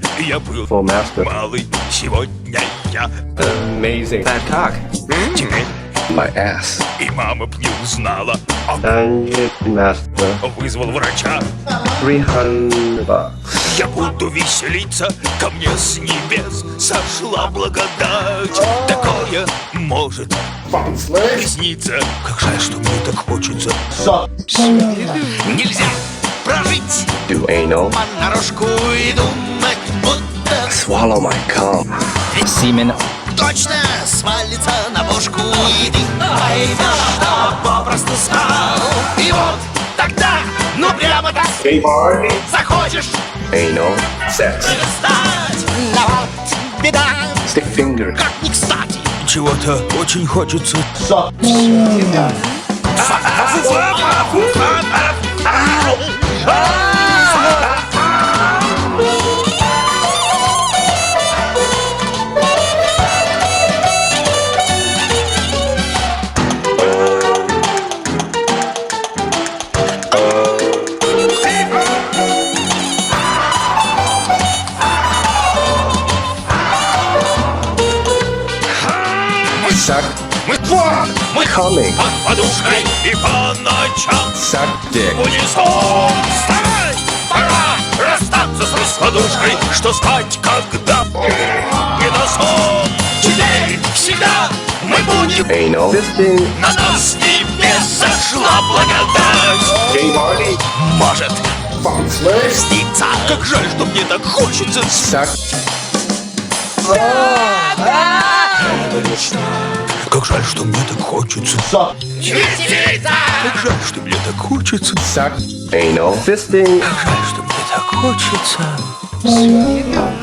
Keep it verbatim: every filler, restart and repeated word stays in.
Я был Full master. малый, сегодня я Amazing. Fat cock. теперь. My ass. И мама б не узнала, а Dungeon master. вызвал врача. Three hundred bucks. Я буду веселиться, ко мне с небес сошла благодать. Такое может снится. Как жаль, что мне так хочется. Нельзя прожить Do anal. понарошку и думать, будто Swallow my cum. Семена. точно свалится на бошку. И ты поймешь, что попросту стал. И вот тогда, ну прямо так захочешь Anal. Sex. перестать. Но вот беда, Stick finger. как не кстати. Чего-то очень хочется. Suck. Мы, мы Coming. под подушкой и по ночам Suck dick. в унисон. Вставай, пора расстаться с раскладушкой, что спать, когда не на сон. Теперь всегда мы будем, Anal. Fisting. на нас с небес сошла благодать. Gay party. Может Fucking slave. снится, как жаль, что мне так хочется. Suck. Как жаль, что мне так хочется. Как жаль, что мне так хочется. Suck. Anal. Fisting. Как жаль, что мне так хочется.